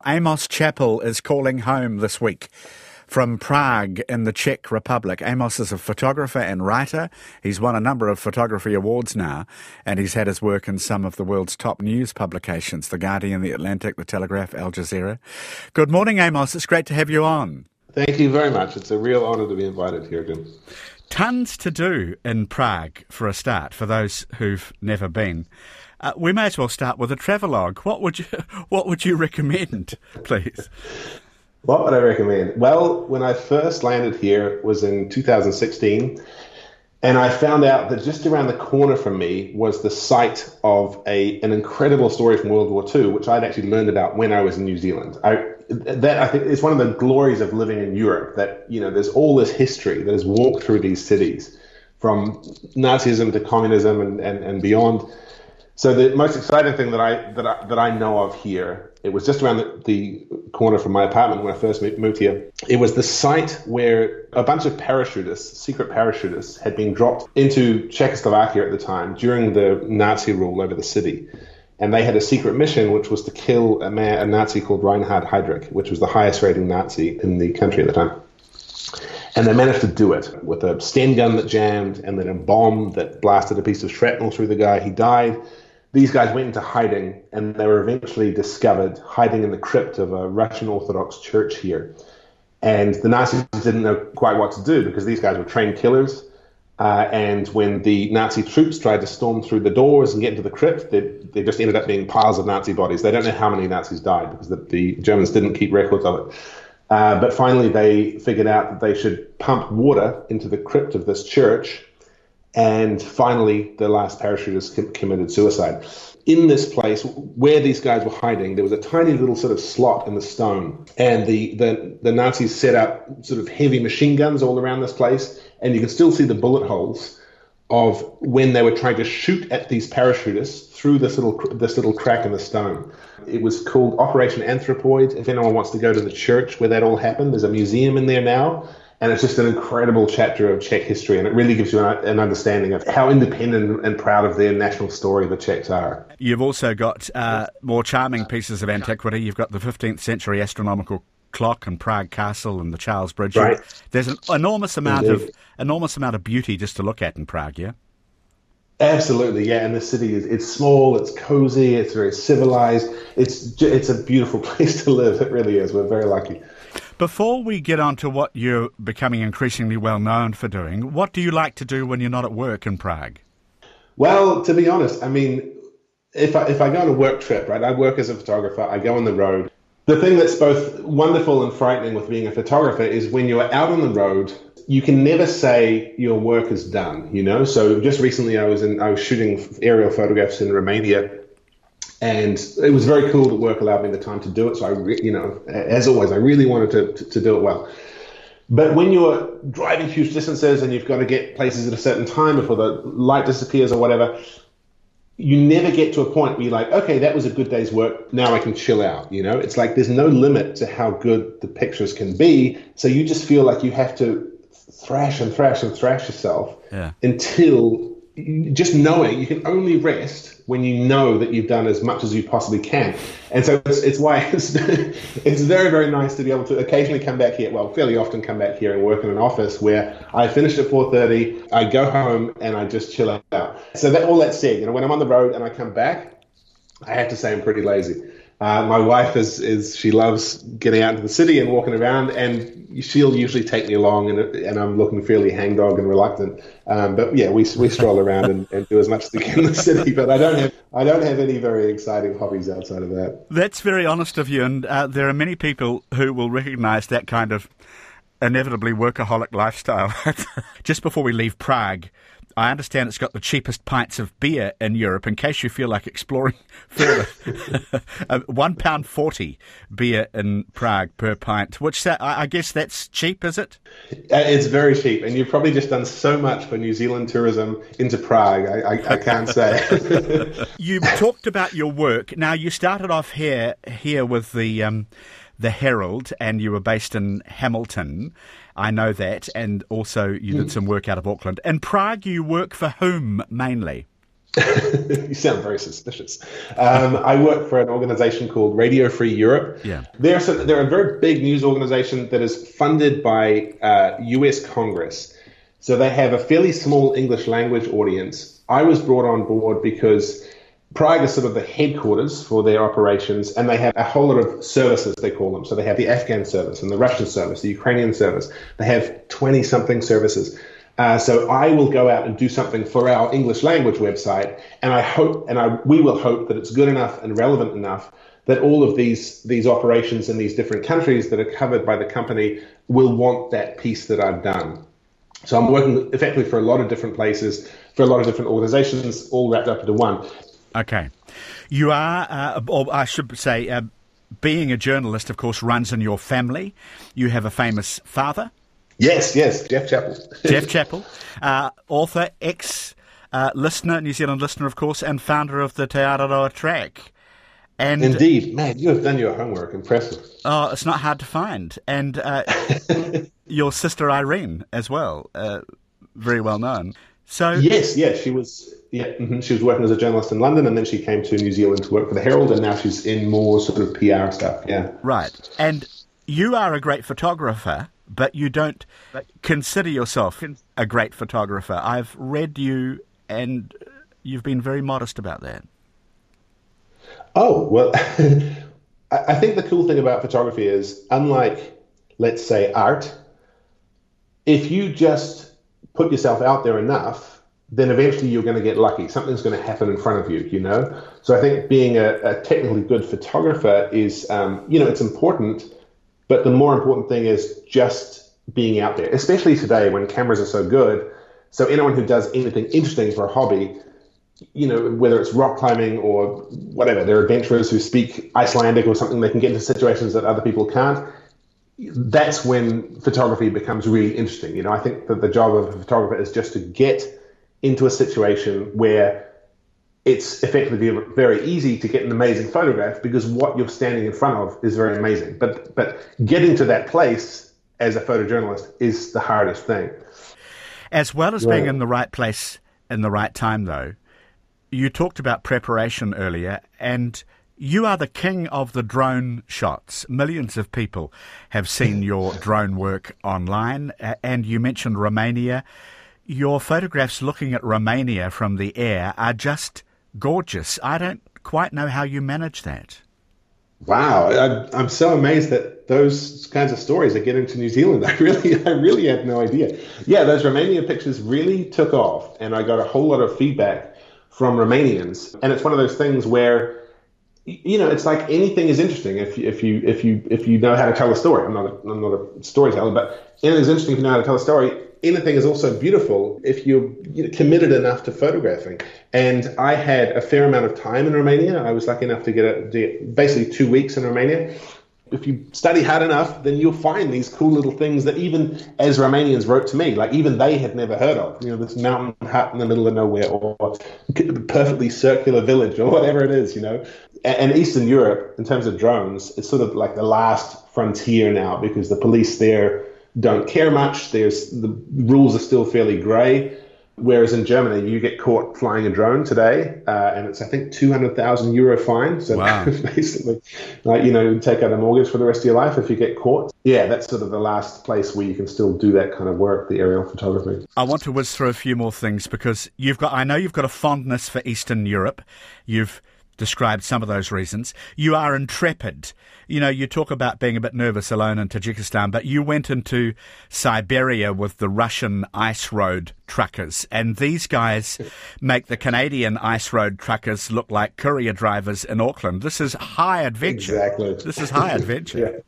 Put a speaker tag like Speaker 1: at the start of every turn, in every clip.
Speaker 1: Amos Chappell is calling home this week from Prague in the Czech Republic. Amos is a photographer and writer. He's won a number of photography awards now, and he's had his work in some of the world's top news publications, The Guardian, The Atlantic, The Telegraph, Al Jazeera. Good morning, Amos. It's great to have you on.
Speaker 2: Thank you very much. It's a real honour to be invited here, Jim.
Speaker 1: Tons to do in Prague, for a start, for those who've never been. We may as well start with a travelogue. What would you recommend, please?
Speaker 2: What would I recommend? Well, when I first landed here was in 2016, and I found out that just around the corner from me was the site of an incredible story from World War II, which I'd actually learned about when I was in New Zealand. I think is one of the glories of living in Europe, that there's all this history that has walked through these cities, from Nazism to communism and beyond. So the most exciting thing that I know of here, it was just around the corner from my apartment when I first moved here. It was the site where a bunch of parachutists, secret parachutists, had been dropped into Czechoslovakia at the time during the Nazi rule over the city. And they had a secret mission, which was to kill a Nazi called Reinhard Heydrich, which was the highest rating Nazi in the country at the time. And they managed to do it with a Sten gun that jammed and then a bomb that blasted a piece of shrapnel through the guy. He died. These guys went into hiding, and they were eventually discovered hiding in the crypt of a Russian Orthodox church here. And the Nazis didn't know quite what to do, because these guys were trained killers. And when the Nazi troops tried to storm through the doors and get into the crypt, they just ended up being piles of Nazi bodies. They don't know how many Nazis died, because the Germans didn't keep records of it. But finally, they figured out that they should pump water into the crypt of this church. And finally, the last parachutist committed suicide. In this place where these guys were hiding, there was a tiny little sort of slot in the stone. And the Nazis set up sort of heavy machine guns all around this place. And you can still see the bullet holes of when they were trying to shoot at these parachutists through this little crack in the stone. It was called Operation Anthropoid. If anyone wants to go to the church where that all happened, there's a museum in there now. And it's just an incredible chapter of Czech history, and it really gives you an understanding of how independent and proud of their national story the Czechs are.
Speaker 1: You've also got more charming pieces of antiquity. You've got the 15th century astronomical clock and Prague Castle and the Charles Bridge.
Speaker 2: Right.
Speaker 1: There's an enormous amount of beauty just to look at in Prague, yeah?
Speaker 2: Absolutely, yeah. And the city it's small, it's cozy, it's very civilized. It's a beautiful place to live. It really is. We're very lucky.
Speaker 1: Before we get on to what you're becoming increasingly well known for doing, what do you like to do when you're not at work in Prague?
Speaker 2: Well, to be honest, I mean, if I go on a work trip, right, I work as a photographer, I go on the road. The thing that's both wonderful and frightening with being a photographer is when you're out on the road, you can never say your work is done, So just recently I was shooting aerial photographs in Romania. And it was very cool that work allowed me the time to do it. So as always, I really wanted to do it well. But when you're driving huge distances and you've got to get places at a certain time before the light disappears or whatever, you never get to a point where you're like, okay, that was a good day's work. Now I can chill out. It's like there's no limit to how good the pictures can be. So you just feel like you have to thrash yourself until just knowing you can only rest when you know that you've done as much as you possibly can. And so it's why it's very, very nice to be able to occasionally come back here, fairly often come back here and work in an office where I finish at 4:30, I go home and I just chill out. So all that said, when I'm on the road and I come back, I have to say I'm pretty lazy. My wife she loves getting out into the city and walking around, and she'll usually take me along, and I'm looking fairly hangdog and reluctant. But yeah, we stroll around and do as much as we can in the city. But I don't have any very exciting hobbies outside of that.
Speaker 1: That's very honest of you, and there are many people who will recognise that kind of inevitably workaholic lifestyle. Just before we leave Prague, I understand it's got the cheapest pints of beer in Europe, in case you feel like exploring further. £1.40 beer in Prague per pint, which I guess that's cheap, is it?
Speaker 2: It's very cheap, and you've probably just done so much for New Zealand tourism into Prague, I can't say.
Speaker 1: You talked about your work. Now, you started off here with the Herald, and you were based in Hamilton. I know that, and also you did some work out of Auckland. In Prague, you work for whom mainly?
Speaker 2: You sound very suspicious. I work for an organization called Radio Free Europe.
Speaker 1: Yeah.
Speaker 2: They're a very big news organization that is funded by US Congress. So they have a fairly small English language audience. I was brought on board because Prague is sort of the headquarters for their operations, and they have a whole lot of services, they call them. So they have the Afghan service and the Russian service, the Ukrainian service. They have 20-something services. So I will go out and do something for our English language website, and we will hope that it's good enough and relevant enough that all of these operations in these different countries that are covered by the company will want that piece that I've done. So I'm working effectively for a lot of different places, for a lot of different organizations, all wrapped up into one.
Speaker 1: Okay. You are, or I should say, being a journalist, of course, runs in your family. You have a famous father.
Speaker 2: Yes, Jeff Chappell.
Speaker 1: Jeff Chappell, author, ex-listener, New Zealand listener, of course, and founder of the Te Araroa track. And
Speaker 2: indeed, man, you have done your homework. Impressive.
Speaker 1: Oh, it's not hard to find. And your sister Irene as well, very well known. So
Speaker 2: yes, she was. Yeah, she was working as a journalist in London, and then she came to New Zealand to work for the Herald, and now she's in more sort of PR stuff. Yeah,
Speaker 1: right. And you are a great photographer, but you don't consider yourself a great photographer. I've read you, and you've been very modest about that.
Speaker 2: Oh, well, I think the cool thing about photography is, unlike, let's say, art, if you just put yourself out there enough, then eventually you're going to get lucky. Something's going to happen in front of you, you know? So I think being a technically good photographer is, it's important, but the more important thing is just being out there, especially today when cameras are so good. So anyone who does anything interesting for a hobby, whether it's rock climbing or whatever, they're adventurers who speak Icelandic or something, they can get into situations that other people can't. That's when photography becomes really interesting. I think that the job of a photographer is just to get into a situation where it's effectively very easy to get an amazing photograph because what you're standing in front of is very amazing. But getting to that place as a photojournalist is the hardest thing.
Speaker 1: As well as being in the right place in the right time, though, you talked about preparation earlier, and you are the king of the drone shots. Millions of people have seen your drone work online, and you mentioned Romania. Your photographs looking at Romania from the air are just gorgeous. I don't quite know how you manage that.
Speaker 2: Wow, I'm so amazed that those kinds of stories are getting to New Zealand. I really had no idea. Yeah, those Romania pictures really took off, and I got a whole lot of feedback from Romanians. And it's one of those things where, it's like anything is interesting if you know how to tell a story. I'm not a storyteller, but anything's interesting if you know how to tell a story. Anything is also beautiful if you're committed enough to photographing. And I had a fair amount of time in Romania. I was lucky enough to get basically 2 weeks in Romania. If you study hard enough, then you'll find these cool little things that even as Romanians wrote to me, like even they had never heard of. This mountain hut in the middle of nowhere, or perfectly circular village, or whatever it is, And Eastern Europe, in terms of drones, it's sort of like the last frontier now because the police there don't care much. The rules are still fairly grey. Whereas in Germany, you get caught flying a drone today, and it's, I think, €200,000 fine. So
Speaker 1: wow.
Speaker 2: Basically, take out a mortgage for the rest of your life if you get caught. Yeah, that's sort of the last place where you can still do that kind of work, the aerial photography.
Speaker 1: I want to whiz through a few more things because I know you've got a fondness for Eastern Europe. You've described some of those reasons. You are intrepid. You talk about being a bit nervous alone in Tajikistan, but you went into Siberia with the Russian ice road truckers, and these guys make the Canadian ice road truckers look like courier drivers in Auckland. This is high adventure.
Speaker 2: Exactly.
Speaker 1: This is high adventure.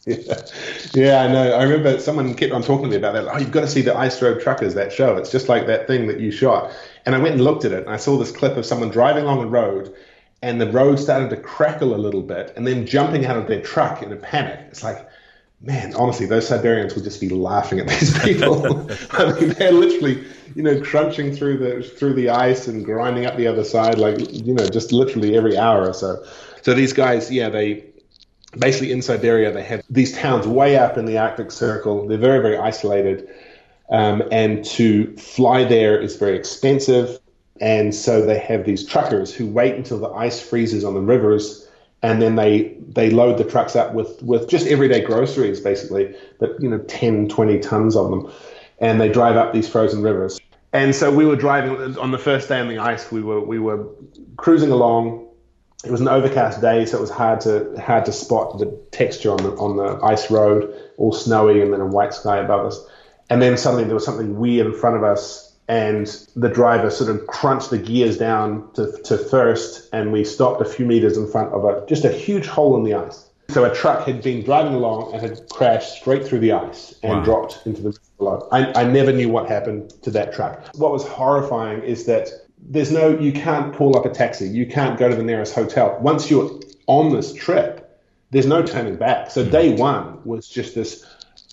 Speaker 2: Yeah, I know. I remember someone kept on talking to me about that. Oh, you've got to see the Ice Road Truckers, that show. It's just like that thing that you shot. And I went and looked at it, and I saw this clip of someone driving along a road, and the road started to crackle a little bit, and then jumping out of their truck in a panic. It's like, man, honestly, those Siberians would just be laughing at these people. I mean, they're literally, crunching through the ice and grinding up the other side, like, just literally every hour or so. So these guys, they basically in Siberia, they have these towns way up in the Arctic Circle. They're very, very isolated, and to fly there is very expensive. And so they have these truckers who wait until the ice freezes on the rivers, and then they load the trucks up with just everyday groceries, basically, but 10, 20 tons of them, and they drive up these frozen rivers. And so we were driving on the first day on the ice. We were cruising along. It was an overcast day, so it was hard to spot the texture on the ice road, all snowy, and then a white sky above us. And then suddenly there was something weird in front of us, and the driver sort of crunched the gears down to first, and we stopped a few meters in front of just a huge hole in the ice. So a truck had been driving along and had crashed straight through the ice and dropped into the river below. I never knew what happened to that truck. What was horrifying is that you can't call up a taxi. You can't go to the nearest hotel. Once you're on this trip, there's no turning back. So day one was just this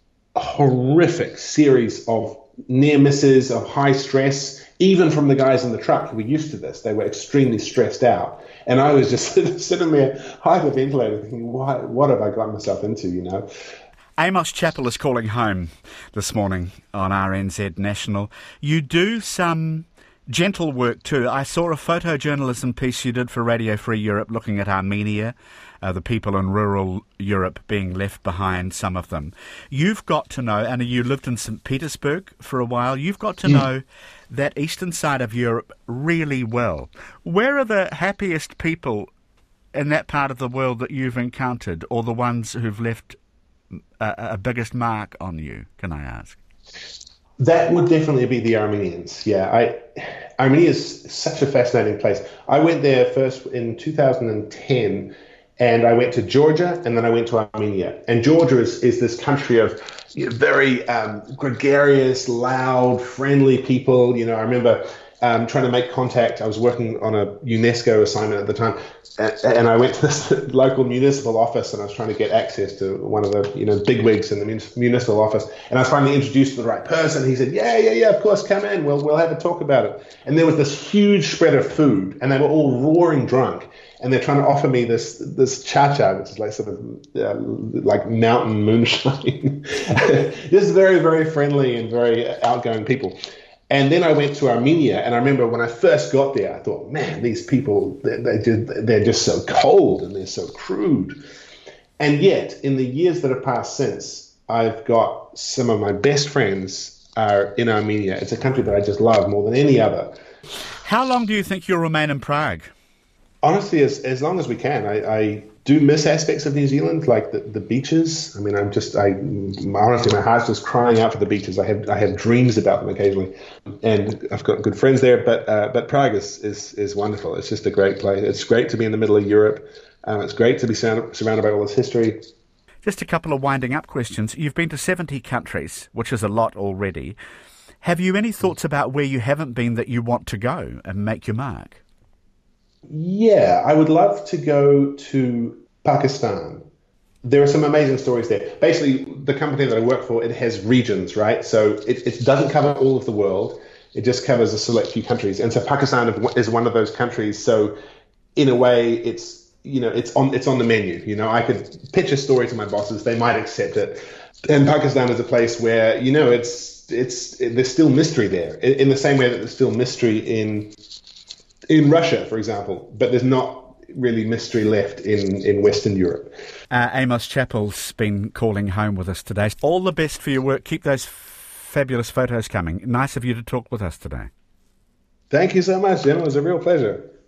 Speaker 2: horrific series of near misses, of high stress, even from the guys in the truck who were used to this. They were extremely stressed out. And I was just sitting there hyperventilating, thinking, what have I got myself into,
Speaker 1: Amos Chappell is calling home this morning on RNZ National. You do some gentle work too. I saw a photojournalism piece you did for Radio Free Europe looking at Armenia, the people in rural Europe being left behind, some of them. You've got to know, and you lived in St. Petersburg for a while, you've got to know that eastern side of Europe really well. Where are the happiest people in that part of the world that you've encountered, or the ones who've left a biggest mark on you, can I ask?
Speaker 2: That would definitely be the Armenians. Yeah, Armenia is such a fascinating place. I went there first in 2010, and I went to Georgia, and then I went to Armenia. And Georgia is this country of very gregarious, loud, friendly people. I remember trying to make contact. I was working on a UNESCO assignment at the time, and I went to this local municipal office, and I was trying to get access to one of the bigwigs in the municipal office. And I was finally introduced to the right person. He said, yeah, of course, come in. We'll have a talk about it. And there was this huge spread of food, and they were all roaring drunk. And they're trying to offer me this cha-cha, which is like sort of like mountain moonshine. Just very, very friendly and very outgoing people. And then I went to Armenia, and I remember when I first got there, I thought, man, these people, they're just so cold and they're so crude. And yet, in the years that have passed since, I've got some of my best friends are in Armenia. It's a country that I just love more than any other.
Speaker 1: How long do you think you'll remain in Prague?
Speaker 2: Honestly, as long as we can. I do miss aspects of New Zealand, like the beaches. I mean, honestly, my heart's just crying out for the beaches. I have dreams about them occasionally, and I've got good friends there. But Prague is wonderful. It's just a great place. It's great to be in the middle of Europe. It's great to be surrounded by all this history.
Speaker 1: Just a couple of winding up questions. You've been to 70 countries, which is a lot already. Have you any thoughts about where you haven't been that you want to go and make your mark?
Speaker 2: Yeah, I would love to go to Pakistan. There are some amazing stories there. Basically, the company that I work for, it has regions, right? So it doesn't cover all of the world. It just covers a select few countries. And so Pakistan is one of those countries. So in a way, it's on the menu. I could pitch a story to my bosses. They might accept it. And Pakistan is a place where, there's still mystery there, in the same way that there's still mystery in Russia, for example, but there's not really mystery left in Western Europe.
Speaker 1: Amos Chappell's been calling home with us today. All the best for your work. Keep those fabulous photos coming. Nice of you to talk with us today.
Speaker 2: Thank you so much, Jim. It was a real pleasure.